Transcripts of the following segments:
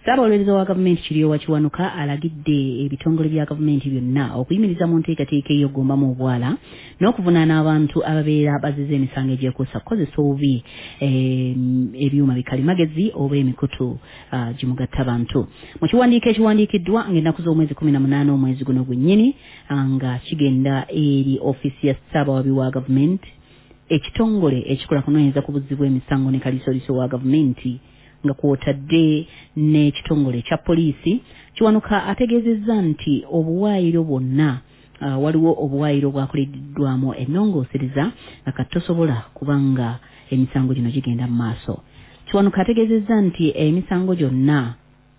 Ssaabawolereza wa gavumenti Kiryowa Kiwanuka alagidde ebitongole bya gavumenti byonna okuyimiriza mu nteekateeka ey'oggombamu obwala n'okuvunaana abantu ababeera bazize emisango egyekuusa kukozesa obubi ebyuma bikalimagezi oba emikutu gimugatta bantu. Mu kiwandiiko ekiwandiikiddwa ng'ennaku z'omwezi 18 omwezi guno gwennyini nga kigenda eri ofiisi ya Ssaabawabi wa gavumenti, ekitongole ekikola kunoonyereza ku buzzi bw'emisango ne kaliisoliiso wa gavumenti nga kw'otadde n'ekitongole ekya poliisi, Kiwanuka ategeezezza nti obuwaayiro bwonna waliwo obuwaayiro bwakoleddwamu ennongoosereza nga katosobola kubanga emisango gino gigenda mu maaso. Kiwanuka ategeezezza nti emisango gyonna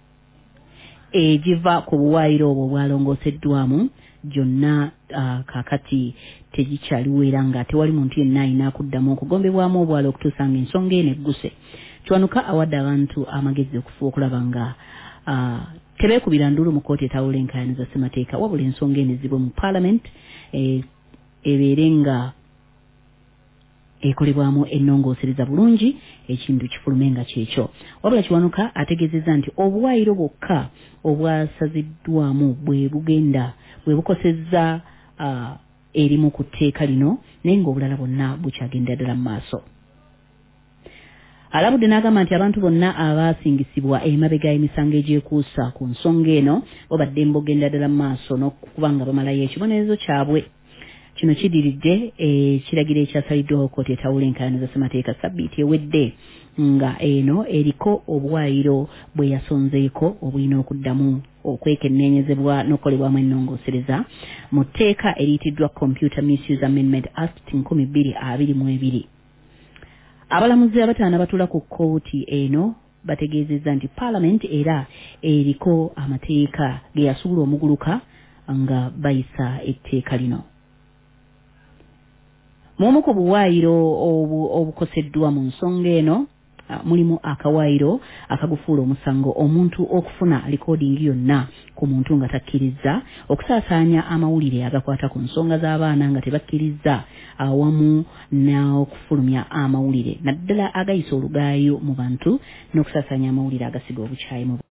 egiva ku buwaayiro obwo bwalongooseddwamu gyonna kaakati tegikyaliwera nga tewali muntu yenna alina kuddamu okugombebwamu obwala okutuusa nga ensonga eno egguse. Kiwanuka awadde abantu amagezi okufuba okulaba nga tebeekubira ndulu mu kkooti etawula enkaayana za ssemateeka wabula ensonga eno ezibwe mu Parliament ebeere nga ekolebwamu ennongoosereza bulungi ekintu kifulume nga kyekyo. Wabula Kiwanuka ategeezezza nti obuwaayiro bwokka obwasaziddwamu bwe bukosezza erimu ku tteeka lino naye ng'obulala bwonna bukyagenda ddala mu maaso. Alabudde n'agamba nti abantu bonna abaasingisibwa emabega emisango egyekuusa ku nsonga eno babadde mbogenda ddala mu maaso n'okuba nga bamalayo ekibonerezo kyabwe. Kino kidiridde ekiragiro ekyasaliddwaho kkooti etawula enkaayana za ssemateeka ssabbiiti ewedde nga eno eriko obuwaayiro bwe yasonzeeko obulina okuddamu okwekenneenyezebwa n'okukolebwamu ennongoosereza mu tteeka eriyitiddwa Computer Misuse Amendment Act 2022. Abalamuzi abataano batula ku kkooti eno bategeezezza nti Parliament era eriko amateeka ge yasuula omuguluka nga bayisa etteeka lino. Mumu ku buwaayiro obukoseddwa mu nsonga eno mulimu akawaayiro akagufuula omusango omuntu okufuna likoodingi yonna ku muntu nga takkiriza, okusaasaanya amawulire agakwata ku nsonga z'abaana nga tebakkiriza, awamu n'okufulumya amawulire naddala agayisa olugaayo mu bantu n'okusaasaanya amawulire agasiga obukyayi mu